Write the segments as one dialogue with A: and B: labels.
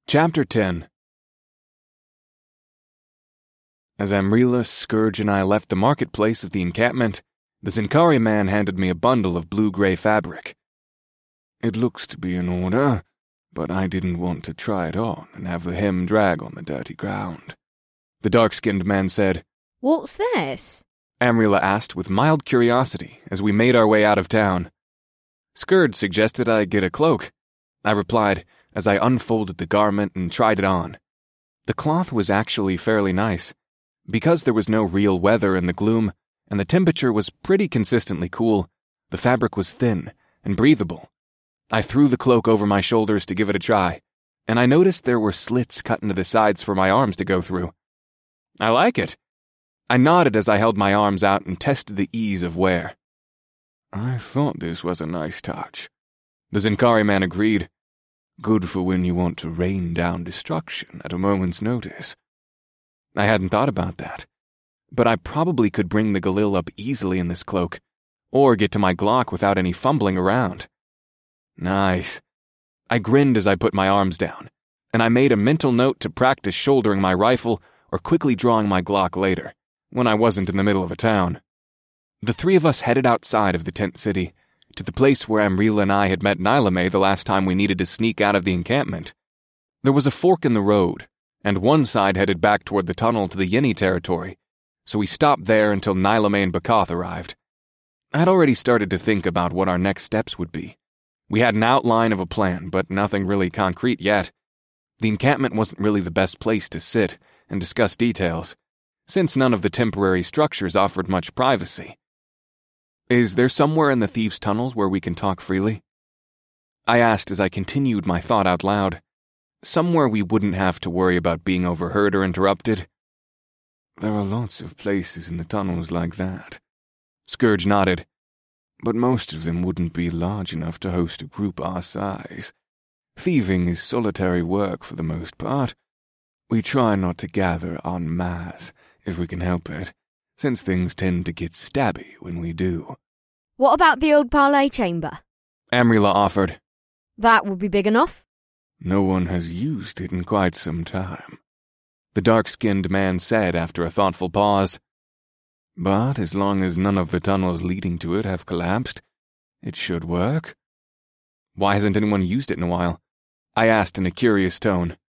A: Chapter 10. As Amrila, Scourge, and I left the marketplace of the encampment, the Zincari man handed me a bundle of blue-gray fabric. It looks to be in order, but I didn't want to try it on and have the hem drag on the dirty ground. The dark-skinned man said,
B: "What's this?"
A: Amrila asked with mild curiosity as we made our way out of town. Scourge suggested I get a cloak. I replied as I unfolded the garment and tried it on. The cloth was actually fairly nice. Because there was no real weather in the gloom, and the temperature was pretty consistently cool, the fabric was thin and breathable. I threw the cloak over my shoulders to give it a try, and I noticed there were slits cut into the sides for my arms to go through. I like it. I nodded as I held my arms out and tested the ease of wear. I thought this was a nice touch. The Zincari man agreed. Good for when you want to rain down destruction at a moment's notice. I hadn't thought about that, but I probably could bring the Galil up easily in this cloak, or get to my Glock without any fumbling around. Nice. I grinned as I put my arms down, and I made a mental note to practice shouldering my rifle or quickly drawing my Glock later, when I wasn't in the middle of a town. The three of us headed outside of the tent city, to the place where Amrila and I had met Nilameh the last time we needed to sneak out of the encampment. There was a fork in the road, and one side headed back toward the tunnel to the Yeni territory, so we stopped there until Nilameh and Bakath arrived. I had already started to think about what our next steps would be. We had an outline of a plan, but nothing really concrete yet. The encampment wasn't really the best place to sit and discuss details, since none of the temporary structures offered much privacy. Is there somewhere in the thieves' tunnels where we can talk freely? I asked as I continued my thought out loud. Somewhere we wouldn't have to worry about being overheard or interrupted. There are lots of places in the tunnels like that. Scourge nodded. But most of them wouldn't be large enough to host a group our size. Thieving is solitary work for the most part. We try not to gather en masse, if we can help it, since things tend to get stabby when we do.
B: What about the old parley chamber?
A: Amrila offered.
B: That would be big enough.
A: No one has used it in quite some time, the dark-skinned man said after a thoughtful pause. But as long as none of the tunnels leading to it have collapsed, it should work. Why hasn't anyone used it in a while? I asked in a curious tone.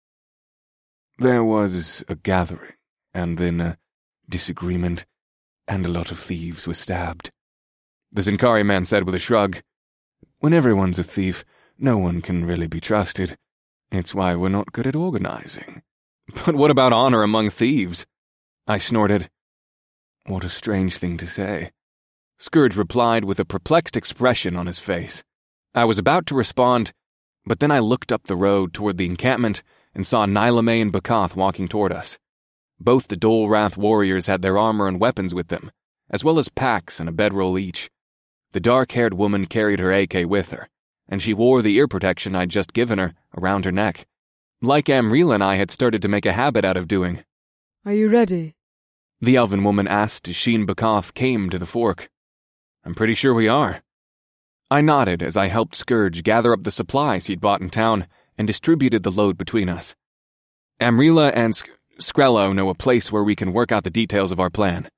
A: There was a gathering, and then a disagreement, and a lot of thieves were stabbed. The Zincari man said with a shrug. When everyone's a thief, no one can really be trusted. It's why we're not good at organizing. But what about honor among thieves? I snorted. What a strange thing to say. Scourge replied with a perplexed expression on his face. I was about to respond, but then I looked up the road toward the encampment and saw Nilameh and Bakath walking toward us. Both the Dolrath warriors had their armor and weapons with them, as well as packs and a bedroll each. The dark-haired woman carried her AK with her, and she wore the ear protection I'd just given her around her neck, like Amrila and I had started to make a habit out of doing.
C: Are you ready?
A: The elven woman asked as she and Bakath came to the fork. I'm pretty sure we are. I nodded as I helped Scourge gather up the supplies he'd bought in town and distributed the load between us. Amrila and Skrello know a place where we can work out the details of our plan.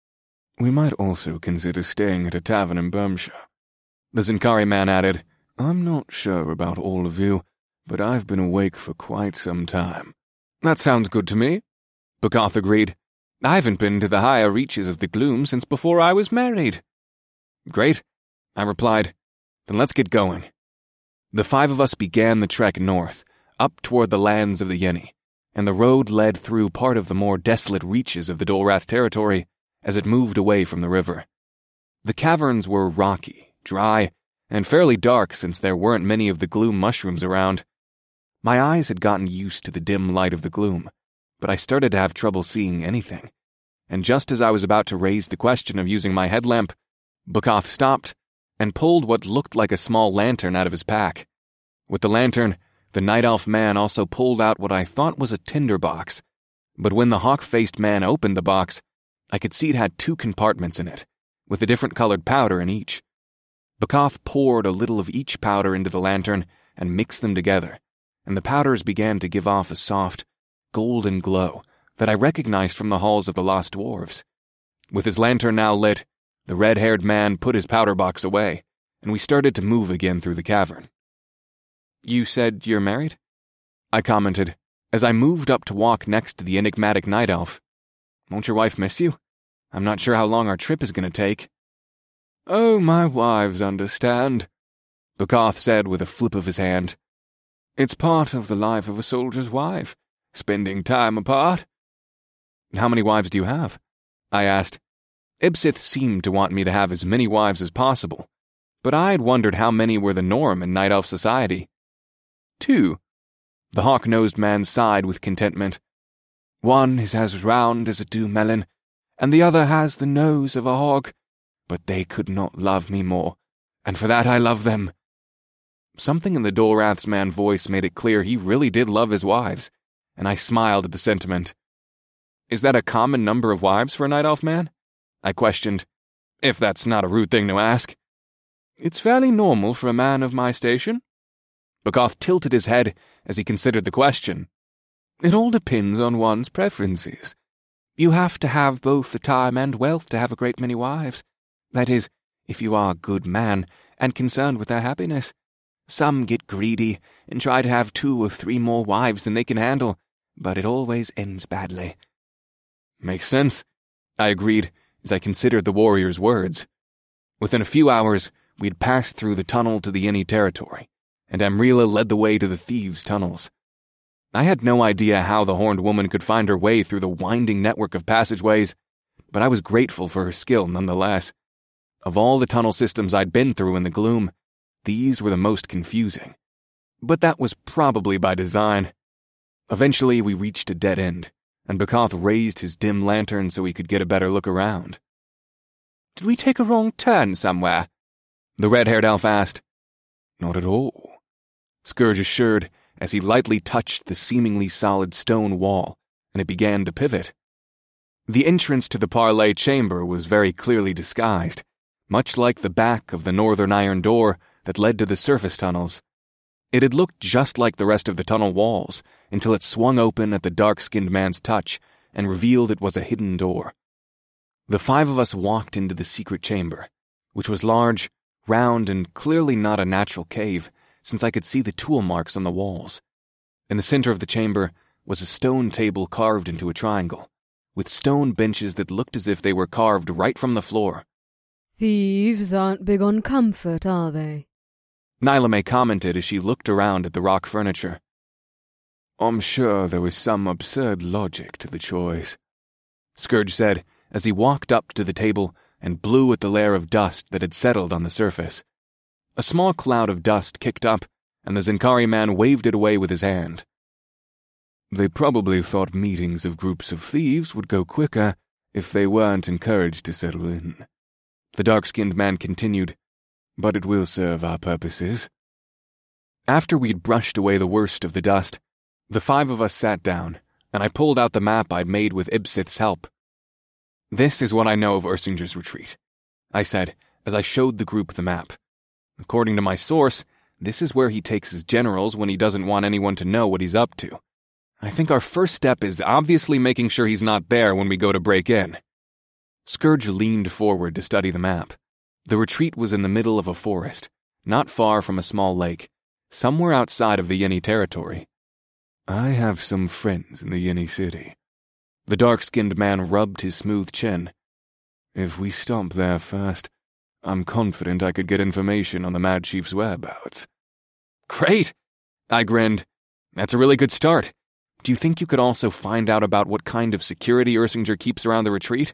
A: We might also consider staying at a tavern in Bermshire. The Zincari man added, I'm not sure about all of you, but I've been awake for quite some time. That sounds good to me, Bakath agreed. I haven't been to the higher reaches of the gloom since before I was married. Great, I replied. Then let's get going. The five of us began the trek north, up toward the lands of the Yeni, and the road led through part of the more desolate reaches of the Dolrath territory as it moved away from the river. The caverns were rocky, dry, and fairly dark since there weren't many of the gloom mushrooms around. My eyes had gotten used to the dim light of the gloom, but I started to have trouble seeing anything, and just as I was about to raise the question of using my headlamp, Bakath stopped and pulled what looked like a small lantern out of his pack. With the lantern, the night elf man also pulled out what I thought was a tinder box, but when the hawk-faced man opened the box, I could see it had 2 compartments in it, with a different colored powder in each. Bakath poured a little of each powder into the lantern and mixed them together, and the powders began to give off a soft, golden glow that I recognized from the halls of the Lost Dwarves. With his lantern now lit, the red-haired man put his powder box away, and we started to move again through the cavern. "You said you're married?" I commented, as I moved up to walk next to the enigmatic night elf. "Won't your wife miss you? I'm not sure how long our trip is going to take." "Oh, my wives understand," Bukoth said with a flip of his hand. "It's part of the life of a soldier's wife, spending time apart." "How many wives do you have?" I asked. Ibsith seemed to want me to have as many wives as possible, but I had wondered how many were the norm in Night Elf society. "2. The hawk-nosed man sighed with contentment. "One is as round as a dew melon, and the other has the nose of a hog, but they could not love me more, and for that I love them." Something in the Dolrath's man's voice made it clear he really did love his wives, and I smiled at the sentiment. "Is that a common number of wives for a Night Elf man?" I questioned, if that's not a rude thing to ask. "It's fairly normal for a man of my station." Bukoth tilted his head as he considered the question. "It all depends on one's preferences. You have to have both the time and wealth to have a great many wives. That is, if you are a good man and concerned with their happiness. Some get greedy and try to have 2 or 3 more wives than they can handle, but it always ends badly." "Makes sense," I agreed as I considered the warrior's words. Within a few hours, we had passed through the tunnel to the Yenni territory, and Amrila led the way to the thieves' tunnels. I had no idea how the horned woman could find her way through the winding network of passageways, but I was grateful for her skill nonetheless. Of all the tunnel systems I'd been through in the gloom, these were the most confusing. But that was probably by design. Eventually, we reached a dead end, and Bukoth raised his dim lantern so we could get a better look around. "Did we take a wrong turn somewhere?" the red-haired elf asked. "Not at all," Scourge assured as he lightly touched the seemingly solid stone wall, and it began to pivot. The entrance to the parley chamber was very clearly disguised, much like the back of the northern iron door that led to the surface tunnels. It had looked just like the rest of the tunnel walls until it swung open at the dark-skinned man's touch and revealed it was a hidden door. The 5 of us walked into the secret chamber, which was large, round, and clearly not a natural cave, since I could see the tool marks on the walls. In the center of the chamber was a stone table carved into a triangle, with stone benches that looked as if they were carved right from the floor.
B: "Thieves aren't big on comfort, are they?"
A: Nylame commented as she looked around at the rock furniture. "I'm sure there was some absurd logic to the choice," Scourge said as he walked up to the table and blew at the layer of dust that had settled on the surface. A small cloud of dust kicked up, and the Zenkari man waved it away with his hand. "They probably thought meetings of groups of thieves would go quicker if they weren't encouraged to settle in," the dark-skinned man continued, "but it will serve our purposes." After we'd brushed away the worst of the dust, the 5 of us sat down, and I pulled out the map I'd made with Ibsith's help. "This is what I know of Ursinger's retreat," I said as I showed the group the map. "According to my source, this is where he takes his generals when he doesn't want anyone to know what he's up to. I think our first step is obviously making sure he's not there when we go to break in." Scourge leaned forward to study the map. The retreat was in the middle of a forest, not far from a small lake, somewhere outside of the Yenni territory. "I have some friends in the Yenni city." The dark-skinned man rubbed his smooth chin. "If we stop there first, I'm confident I could get information on the Mad Chief's whereabouts." "Great!" I grinned. "That's a really good start. Do you think you could also find out about what kind of security Ursinger keeps around the retreat?"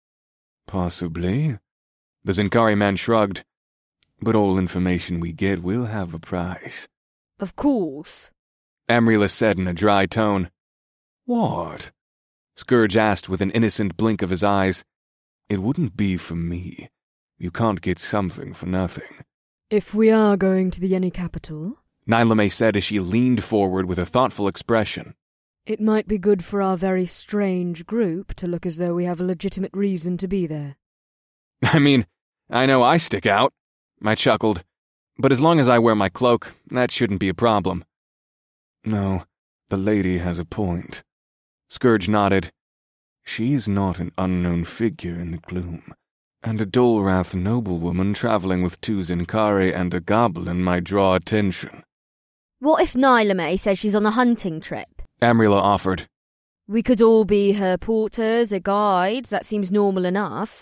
A: "Possibly." The Zenkari man shrugged. "But all information we get will have a price."
B: "Of course,"
A: Amrila said in a dry tone. "What?" Scourge asked with an innocent blink of his eyes. "It wouldn't be for me. You can't get something for nothing."
B: "If we are going to the Yenni capital,"
A: Nylame said as she leaned forward with a thoughtful expression,
B: "it might be good for our very strange group to look as though we have a legitimate reason to be there."
A: "I mean, I know I stick out," I chuckled, "but as long as I wear my cloak, that shouldn't be a problem." No, the lady has a point. Scourge nodded. She's not an unknown figure in the gloom, and a Dolrath noblewoman traveling with 2 Zinkari and a goblin might draw attention.
C: What if Nilamay says she's on a hunting trip?
A: Amrila offered.
B: We could all be her porters or guides. That seems normal enough.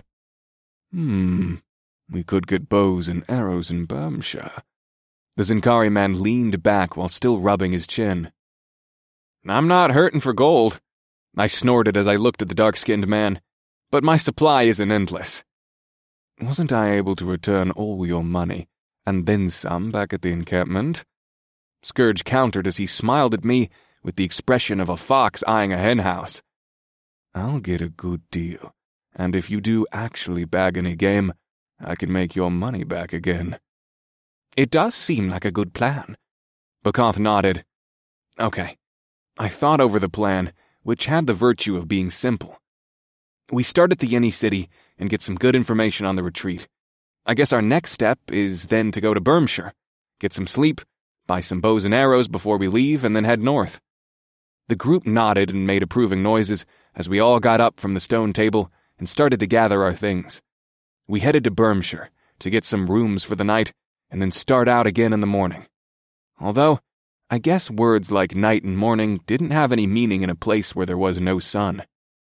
A: We could get bows and arrows in Bermshire. The Zinkari man leaned back while still rubbing his chin. I'm not hurting for gold, I snorted as I looked at the dark-skinned man, but my supply isn't endless. Wasn't I able to return all your money, and then some back at the encampment? Scourge countered as he smiled at me with the expression of a fox eyeing a henhouse. I'll get a good deal, and if you do actually bag any game, I can make your money back again. It does seem like a good plan. Bakath nodded. Okay. I thought over the plan, which had the virtue of being simple. We start at the Yenny City and get some good information on the retreat. I guess our next step is then to go to Bermshire, get some sleep, buy some bows and arrows before we leave, and then head north. The group nodded and made approving noises as we all got up from the stone table and started to gather our things. We headed to Bermshire to get some rooms for the night and then start out again in the morning. Although, I guess words like night and morning didn't have any meaning in a place where there was no sun.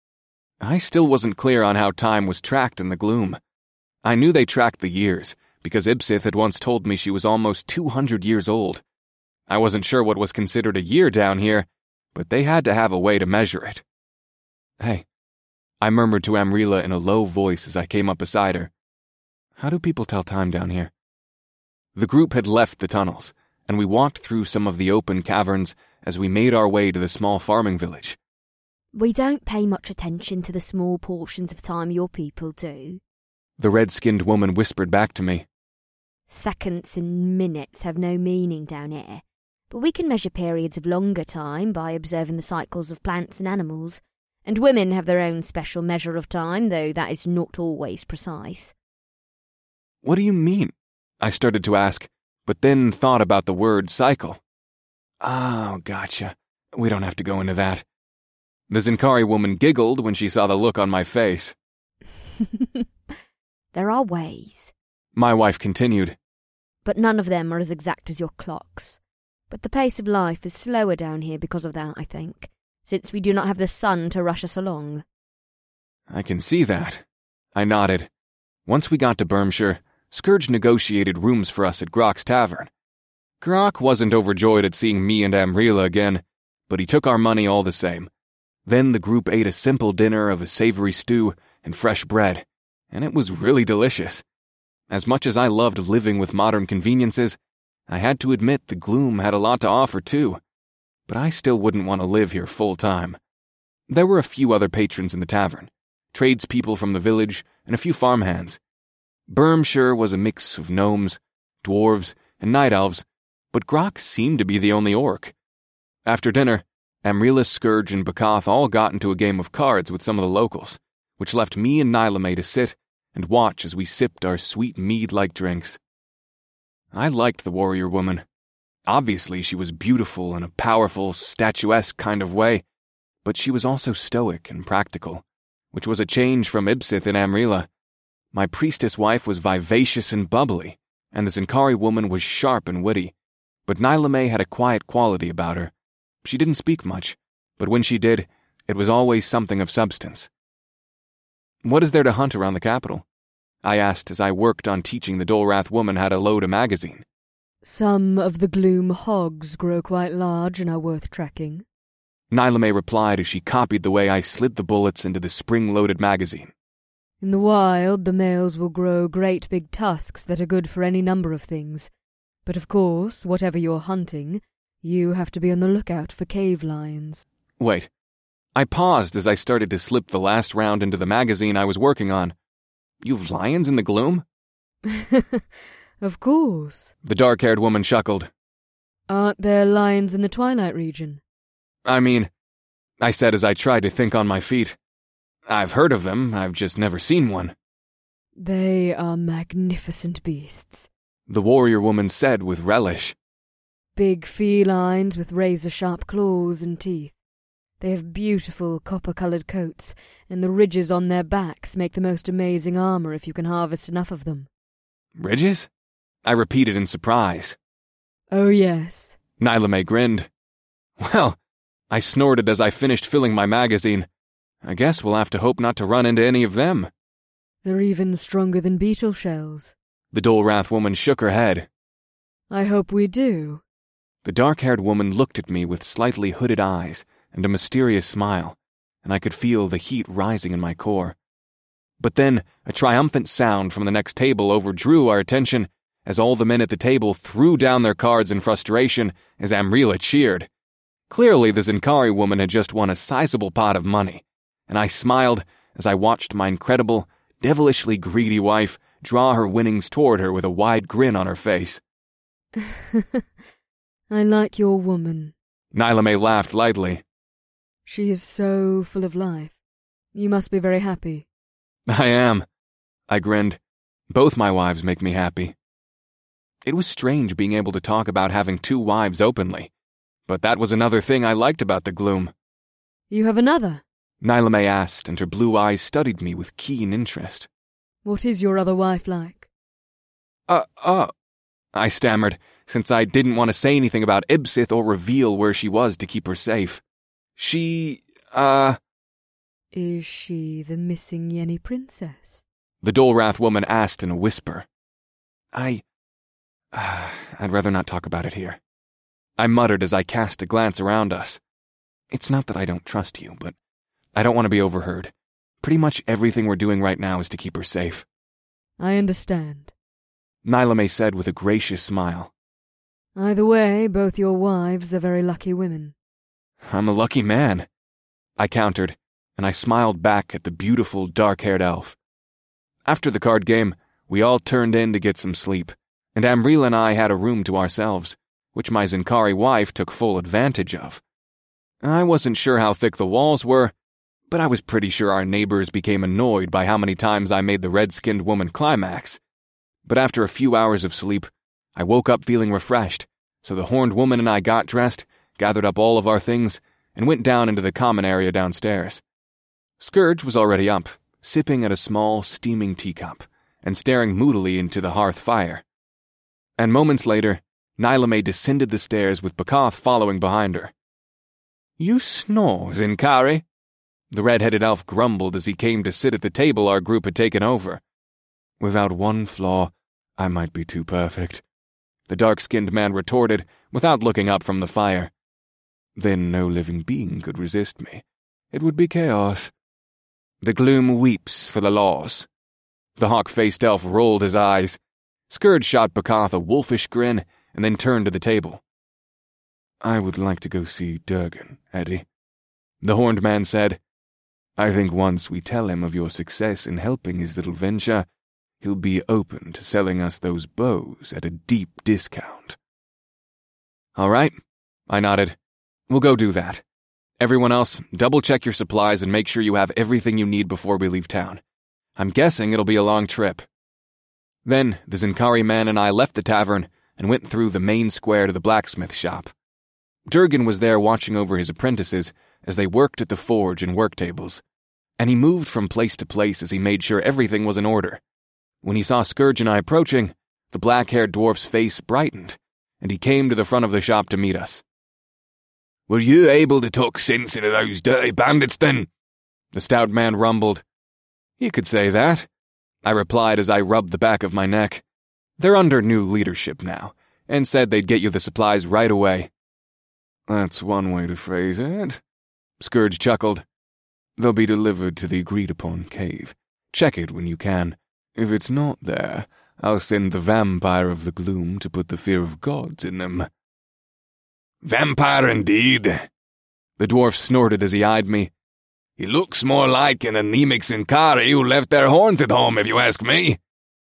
A: I still wasn't clear on how time was tracked in the gloom. I knew they tracked the years, because Ibsith had once told me she was almost 200 years old. I wasn't sure what was considered a year down here, but they had to have a way to measure it. Hey, I murmured to Amrila in a low voice as I came up beside her. How do people tell time down here? The group had left the tunnels, and we walked through some of the open caverns as we made our way to the small farming village.
C: We don't pay much attention to the small portions of time your people do,
A: the red-skinned woman whispered back to me.
C: Seconds and minutes have no meaning down here, but we can measure periods of longer time by observing the cycles of plants and animals, and women have their own special measure of time, though that is not always precise.
A: What do you mean? I started to ask, but then thought about the word cycle. Oh, gotcha. We don't have to go into that. The Zinkari woman giggled when she saw the look on my face.
C: There are ways,
A: my wife continued,
C: but none of them are as exact as your clocks. But the pace of life is slower down here because of that, I think, since we do not have the sun to rush us along.
A: I can see that. I nodded. Once we got to Bermshire, Scourge negotiated rooms for us at Grok's tavern. Grok wasn't overjoyed at seeing me and Amrila again, but he took our money all the same. Then the group ate a simple dinner of a savory stew and fresh bread, and it was really delicious. As much as I loved living with modern conveniences, I had to admit the gloom had a lot to offer too, but I still wouldn't want to live here full-time. There were a few other patrons in the tavern, tradespeople from the village, and a few farmhands. Bermshire was a mix of gnomes, dwarves, and night elves, but Grok seemed to be the only orc. After dinner, Amrila, Scourge, and Bakath all got into a game of cards with some of the locals, which left me and Nilamay to sit and watch as we sipped our sweet mead-like drinks. I liked the warrior woman. Obviously, she was beautiful in a powerful, statuesque kind of way, but she was also stoic and practical, which was a change from Ibsith and Amrila. My priestess wife was vivacious and bubbly, and the Zinkari woman was sharp and witty, but Nilamay had a quiet quality about her. She didn't speak much, but when she did, it was always something of substance. What is there to hunt around the capital? I asked as I worked on teaching the Dolrath woman how to load a magazine.
B: Some of the gloom hogs grow quite large and are worth tracking,
A: Nilamay replied as she copied the way I slid the bullets into the spring-loaded magazine.
B: In the wild, the males will grow great big tusks that are good for any number of things. But of course, whatever you're hunting, you have to be on the lookout for cave lions.
A: Wait. I paused as I started to slip the last round into the magazine I was working on. You've lions in the gloom?
B: Of course.
A: The dark-haired woman chuckled.
B: Aren't there lions in the Twilight region?
A: I said as I tried to think on my feet. I've heard of them, I've just never seen one.
B: They are magnificent beasts,
A: the warrior woman said with relish.
B: Big felines with razor-sharp claws and teeth. They have beautiful copper-coloured coats, and the ridges on their backs make the most amazing armour if you can harvest enough of them.
A: Ridges? I repeated in surprise.
B: Oh, yes.
A: Nilameh grinned. Well, I snorted as I finished filling my magazine. I guess we'll have to hope not to run into any of them.
B: They're even stronger than beetle shells.
A: The Dolrath woman shook her head.
B: I hope we do.
A: The dark-haired woman looked at me with slightly hooded eyes and a mysterious smile, and I could feel the heat rising in my core. But then a triumphant sound from the next table overdrew our attention as all the men at the table threw down their cards in frustration as Amrila cheered. Clearly the Zinkari woman had just won a sizable pot of money, and I smiled as I watched my incredible, devilishly greedy wife draw her winnings toward her with a wide grin on her face.
B: I like your woman.
A: Nilameh laughed lightly.
B: She is so full of life. You must be very happy.
A: I am. I grinned. Both my wives make me happy. It was strange being able to talk about having two wives openly, but that was another thing I liked about the gloom.
B: You have another?
A: Nilameh asked, and her blue eyes studied me with keen interest.
B: What is your other wife like?
A: I stammered, since I didn't want to say anything about Ibsith or reveal where she was to keep her safe.
B: Is she the missing Yenny princess?
A: The Dolrath woman asked in a whisper. I'd rather not talk about it here. I muttered as I cast a glance around us. It's not that I don't trust you, but I don't want to be overheard. Pretty much everything we're doing right now is to keep her safe.
B: I understand.
A: Nilameh said with a gracious smile.
B: Either way, both your wives are very lucky women.
A: I'm a lucky man, I countered, and I smiled back at the beautiful, dark-haired elf. After the card game, we all turned in to get some sleep, and Amrila and I had a room to ourselves, which my Zinkari wife took full advantage of. I wasn't sure how thick the walls were, but I was pretty sure our neighbors became annoyed by how many times I made the red-skinned woman climax. But after a few hours of sleep, I woke up feeling refreshed, so the horned woman and I got dressed, gathered up all of our things, and went down into the common area downstairs. Scourge was already up, sipping at a small, steaming teacup, and staring moodily into the hearth fire. And moments later, Nilameh descended the stairs with Bakath following behind her. You snore, Zinkari? The red-headed elf grumbled as he came to sit at the table our group had taken over. Without one flaw, I might be too perfect, the dark-skinned man retorted, without looking up from the fire. Then no living being could resist me. It would be chaos. The gloom weeps for the laws. The hawk-faced elf rolled his eyes. Scourge shot Bakath a wolfish grin, and then turned to the table. I would like to go see Durgan, Eddie. The horned man said, I think once we tell him of your success in helping his little venture, he'll be open to selling us those bows at a deep discount. All right, I nodded. We'll go do that. Everyone else, double-check your supplies and make sure you have everything you need before we leave town. I'm guessing it'll be a long trip. Then the Zinkari man and I left the tavern and went through the main square to the blacksmith shop. Durgan was there watching over his apprentices as they worked at the forge and work tables, and he moved from place to place as he made sure everything was in order. When he saw Scourge and I approaching, the black-haired dwarf's face brightened, and he came to the front of the shop to meet us. Were you able to talk sense into those dirty bandits, then? The stout man rumbled. You could say that, I replied as I rubbed the back of my neck. They're under new leadership now, and said they'd get you the supplies right away. That's one way to phrase it, Scourge chuckled. They'll be delivered to the agreed-upon cave. Check it when you can. If it's not there, I'll send the vampire of the gloom to put the fear of gods in them. Vampire indeed. The dwarf snorted as he eyed me. He looks more like an anemic Zinkari who left their horns at home, if you ask me.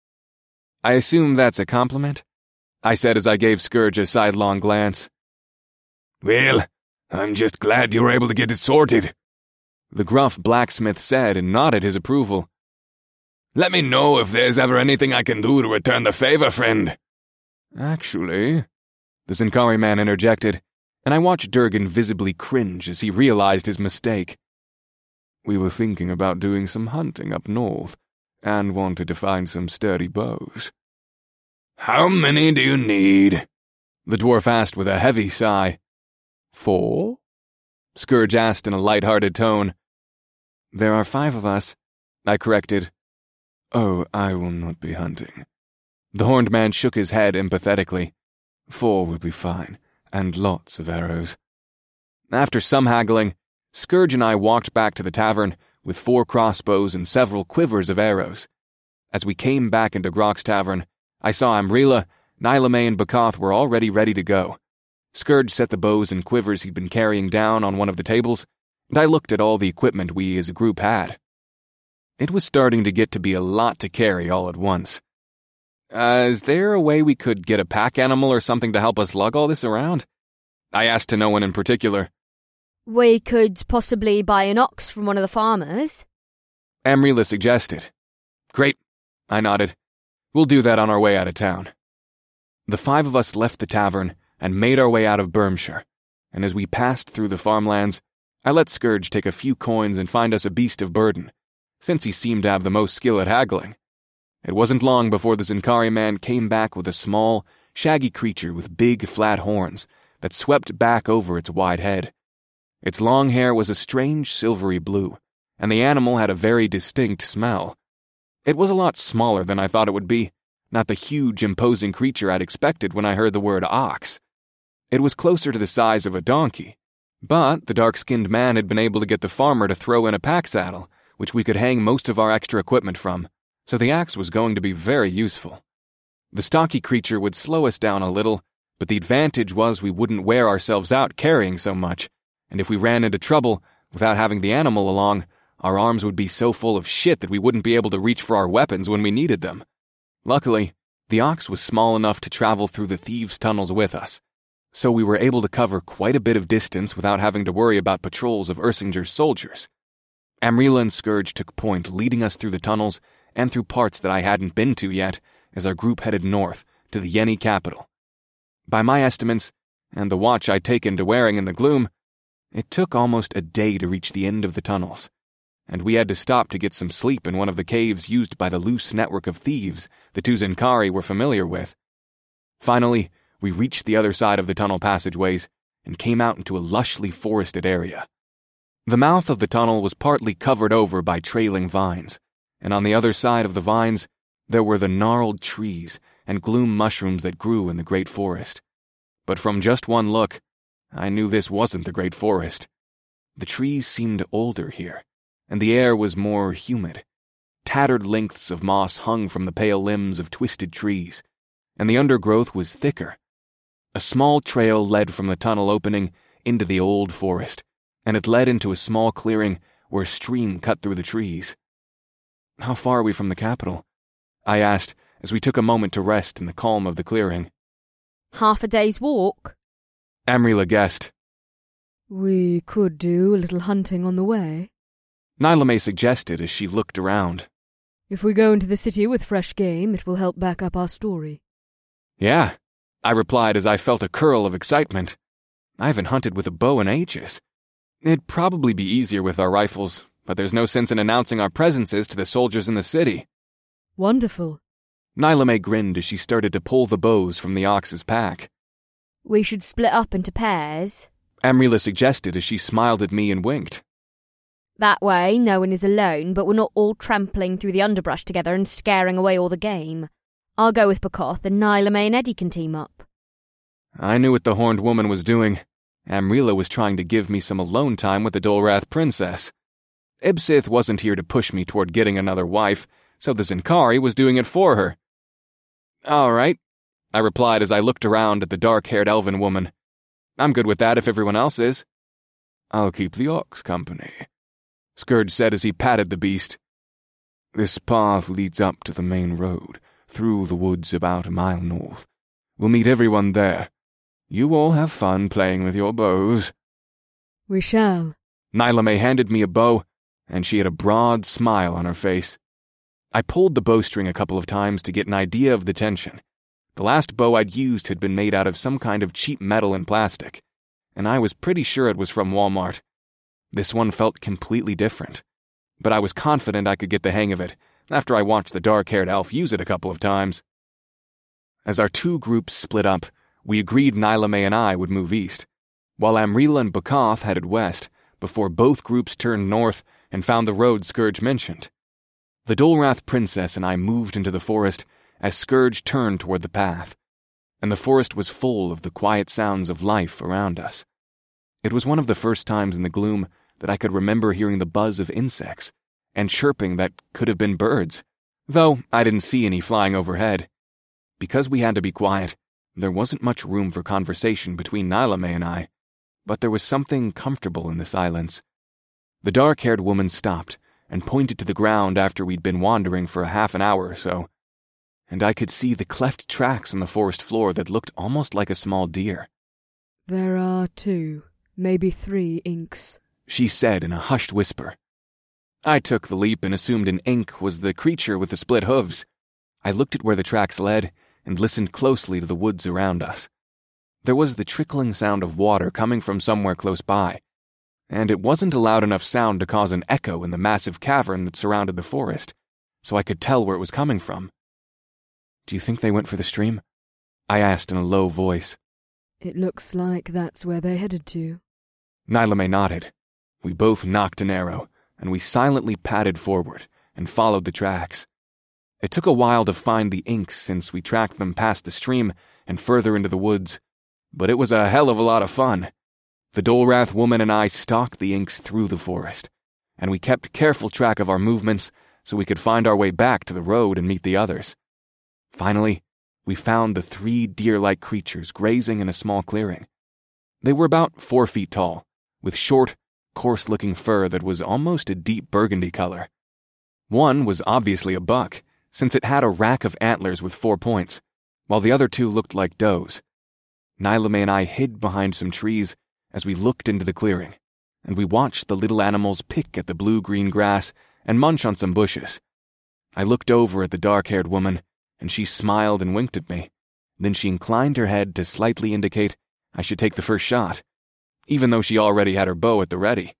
A: I assume that's a compliment, I said as I gave Scourge a sidelong glance. Well, I'm just glad you were able to get it sorted, the gruff blacksmith said and nodded his approval. Let me know if there's ever anything I can do to return the favor, friend. Actually, the the Zinkari man interjected, and I watched Durgan visibly cringe as he realized his mistake. We were thinking about doing some hunting up north, and wanted to find some sturdy bows. How many do you need? The dwarf asked with a heavy sigh. 4? Scourge asked in a light-hearted tone. There are 5 of us, I corrected. Oh, I will not be hunting. The horned man shook his head empathetically. 4 will be fine, and lots of arrows. After some haggling, Scourge and I walked back to the tavern with 4 crossbows and several quivers of arrows. As we came back into Grok's tavern, I saw Amrila, Nylame, and Bakoth were already ready to go. Scourge set the bows and quivers he'd been carrying down on one of the tables, and I looked at all the equipment we as a group had. It was starting to get to be a lot to carry all at once. Is there a way we could get a pack animal or something to help us lug all this around? I asked to no one in particular.
C: We could possibly buy an ox from one of the farmers.
A: Amrila suggested. Great, I nodded. We'll do that on our way out of town. The 5 of us left the tavern and made our way out of Bermshire, and as we passed through the farmlands, I let Scourge take a few coins and find us a beast of burden, since he seemed to have the most skill at haggling. It wasn't long before the Zinkari man came back with a small, shaggy creature with big, flat horns that swept back over its wide head. Its long hair was a strange silvery blue, and the animal had a very distinct smell. It was a lot smaller than I thought it would be, not the huge, imposing creature I'd expected when I heard the word ox. It was closer to the size of a donkey, but the dark-skinned man had been able to get the farmer to throw in a pack saddle, which we could hang most of our extra equipment from, so the axe was going to be very useful. The stocky creature would slow us down a little, but the advantage was we wouldn't wear ourselves out carrying so much, and if we ran into trouble without having the animal along, our arms would be so full of shit that we wouldn't be able to reach for our weapons when we needed them. Luckily, the ox was small enough to travel through the thieves' tunnels with us, so we were able to cover quite a bit of distance without having to worry about patrols of Ursinger's soldiers. Amrila and Scourge took point, leading us through the tunnels and through parts that I hadn't been to yet as our group headed north to the Yeni capital. By my estimates, and the watch I'd taken to wearing in the gloom, it took almost a day to reach the end of the tunnels, and we had to stop to get some sleep in one of the caves used by the loose network of thieves the 2 Zinkari were familiar with. Finally, we reached the other side of the tunnel passageways and came out into a lushly forested area. The mouth of the tunnel was partly covered over by trailing vines, and on the other side of the vines there were the gnarled trees and gloom mushrooms that grew in the great forest. But from just one look, I knew this wasn't the great forest. The trees seemed older here, and the air was more humid. Tattered lengths of moss hung from the pale limbs of twisted trees, and the undergrowth was thicker. A small trail led from the tunnel opening into the old forest, and it led into a small clearing where a stream cut through the trees. How far are we from the capital? I asked as we took a moment to rest in the calm of the clearing.
C: Half a day's walk.
A: Amrila guessed.
B: We could do a little hunting on the way,
A: Nylame suggested as she looked around.
B: If we go into the city with fresh game, it will help back up our story.
A: Yeah, I replied as I felt a curl of excitement. I haven't hunted with a bow in ages. It'd probably be easier with our rifles, but there's no sense in announcing our presences to the soldiers in the city.
B: Wonderful.
A: Nylame grinned as she started to pull the bows from the ox's pack.
C: We should split up into pairs.
A: Amrila suggested as she smiled at me and winked.
C: That way, no one is alone, but we're not all trampling through the underbrush together and scaring away all the game. I'll go with Bakoth, and Nylame and Eddie can team up.
A: I knew what the horned woman was doing. Amrila was trying to give me some alone time with the Dolrath princess. Ibsith wasn't here to push me toward getting another wife, so the Zinkari was doing it for her. All right, I replied as I looked around at the dark-haired elven woman. I'm good with that if everyone else is. I'll keep the ox company, Scourge said as he patted the beast. This path leads up to the main road, through the woods about a mile north. We'll meet everyone there. You all have fun playing with your bows.
B: We shall.
A: Nylame handed me a bow, and she had a broad smile on her face. I pulled the bowstring a couple of times to get an idea of the tension, The last bow I'd used had been made out of some kind of cheap metal and plastic, and I was pretty sure it was from Walmart. This one felt completely different, but I was confident I could get the hang of it after I watched the dark-haired elf use it a couple of times. As our two groups split up, we agreed Nilameh and I would move east, while Amrila and Bakoth headed west, before both groups turned north and found the road Scourge mentioned. The Dolrath princess and I moved into the forest as Scourge turned toward the path, and the forest was full of the quiet sounds of life around us. It was one of the first times in the gloom that I could remember hearing the buzz of insects and chirping that could have been birds, though I didn't see any flying overhead. Because we had to be quiet, there wasn't much room for conversation between Nilameh and I, but there was something comfortable in the silence. The dark-haired woman stopped and pointed to the ground after we'd been wandering for a half an hour or so, and I could see the cleft tracks on the forest floor that looked almost like a small deer.
B: "There are 2, maybe 3 inks,"
A: she said in a hushed whisper. I took the leap and assumed an ink was the creature with the split hooves. I looked at where the tracks led and listened closely to the woods around us. There was the trickling sound of water coming from somewhere close by, and it wasn't a loud enough sound to cause an echo in the massive cavern that surrounded the forest, so I could tell where it was coming from. "Do you think they went for the stream?" I asked in a low voice.
B: "It looks like that's where they headed to."
A: Nilameh nodded. We both nocked an arrow, and we silently padded forward and followed the tracks. It took a while to find the inks since we tracked them past the stream and further into the woods, but it was a hell of a lot of fun. The Dolrath woman and I stalked the inks through the forest, and we kept careful track of our movements so we could find our way back to the road and meet the others. Finally, we found the 3 deer-like creatures grazing in a small clearing. They were about 4 feet tall, with short, coarse-looking fur that was almost a deep burgundy color. One was obviously a buck, since it had a rack of antlers with 4 points, while the other 2 looked like does. Nilameh and I hid behind some trees as we looked into the clearing, and we watched the little animals pick at the blue-green grass and munch on some bushes. I looked over at the dark-haired woman, and she smiled and winked at me. Then she inclined her head to slightly indicate I should take the first shot, even though she already had her bow at the ready.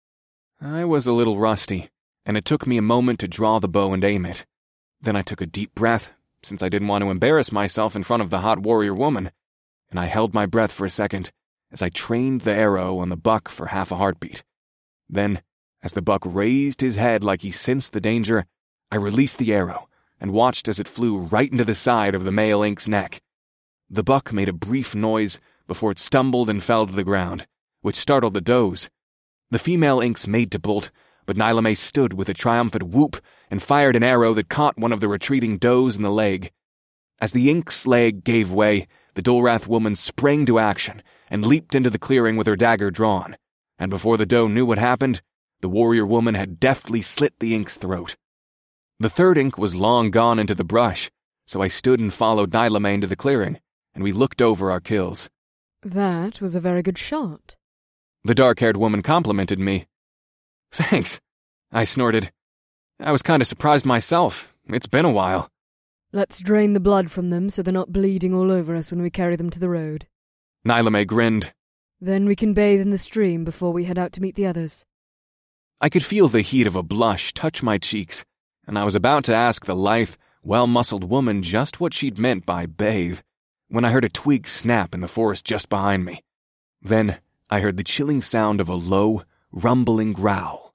A: I was a little rusty, and it took me a moment to draw the bow and aim it. Then I took a deep breath, since I didn't want to embarrass myself in front of the hot warrior woman, and I held my breath for a second as I trained the arrow on the buck for half a heartbeat. Then, as the buck raised his head like he sensed the danger, I released the arrow and watched as it flew right into the side of the male ink's neck. The buck made a brief noise before it stumbled and fell to the ground, which startled the does. The female inks made to bolt, but Nilameh stood with a triumphant whoop and fired an arrow that caught one of the retreating does in the leg. As the ink's leg gave way, the Dolrath woman sprang to action and leaped into the clearing with her dagger drawn, and before the doe knew what happened, the warrior woman had deftly slit the ink's throat. The third ink was long gone into the brush, so I stood and followed Nilameh into the clearing, and we looked over our kills.
B: "That was a very good shot."
A: The dark-haired woman complimented me. "Thanks," I snorted. I was kind of surprised myself. It's been a while.
B: "Let's drain the blood from them so they're not bleeding all over us when we carry them to the road."
A: Nilameh grinned.
B: "Then we can bathe in the stream before we head out to meet the others."
A: I could feel the heat of a blush touch my cheeks, and I was about to ask the lithe, well-muscled woman just what she'd meant by bathe, when I heard a twig snap in the forest just behind me. Then I heard the chilling sound of a low, rumbling growl.